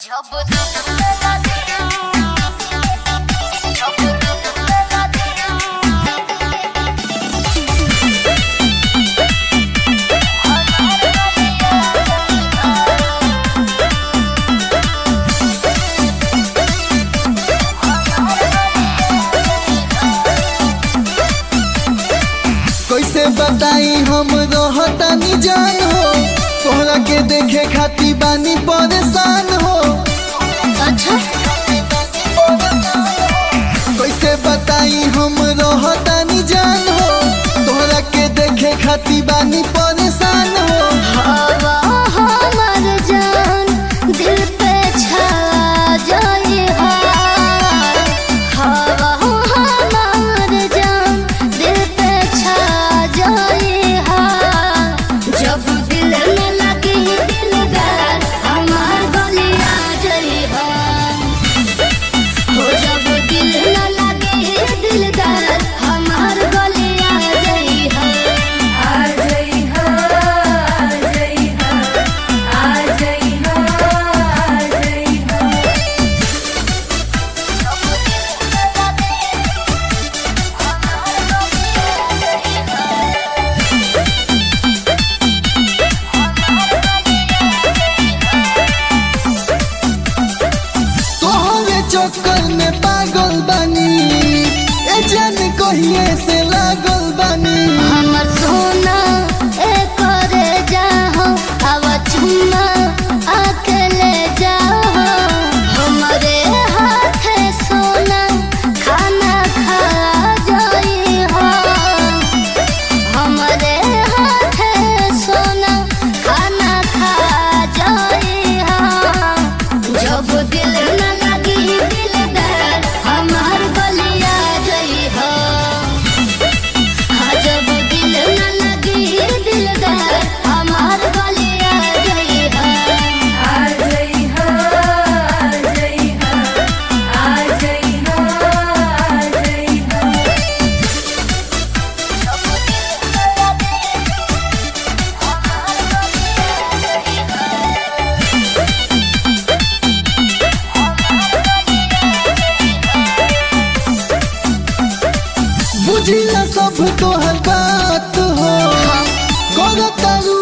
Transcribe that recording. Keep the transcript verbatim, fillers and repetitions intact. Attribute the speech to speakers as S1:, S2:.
S1: कैसे बताई हम रहतानी जान हो, तोहरा के देखे खाती बानी परेशान हो।
S2: अच्छा
S1: कैसे बताई हम रहतानी जान हो, तोहरा के देखे खाती बानी परेशान हो।
S2: हवा हमार जान दिल पे छा जाए हाय। हवा हमार जान दिल पे छा जाए हाय। जब दिल में लगे दिलदार हमार गले आ जाए हाय। हो जब दिल न लगे दिलदार हमार गले आ जाए हाय।
S3: आ जाई हा आ जाई हा आ जाई हा आ जाई हा।
S1: तोहरे चक्कर में पागल बानी, ए जान कहिए से लागल बानी।
S2: हमर सोना ए करे जाहो हवा चुम्मा आके ले जाहो। हमरे हाथ सोना खाना खा जाई हो। हमरे हाथ सोना खाना खा जाई हो। जब दिल न लगी दिलदार हमार गलिया जाई हो। हाँ जब दिल न लगी दिलदार हमार गले आ जाए हाय।
S3: आ जाई हा आ जाई हा आ जाई हा आ जाई हा।
S1: बुझिला सब तोहर बात हो, करो तारू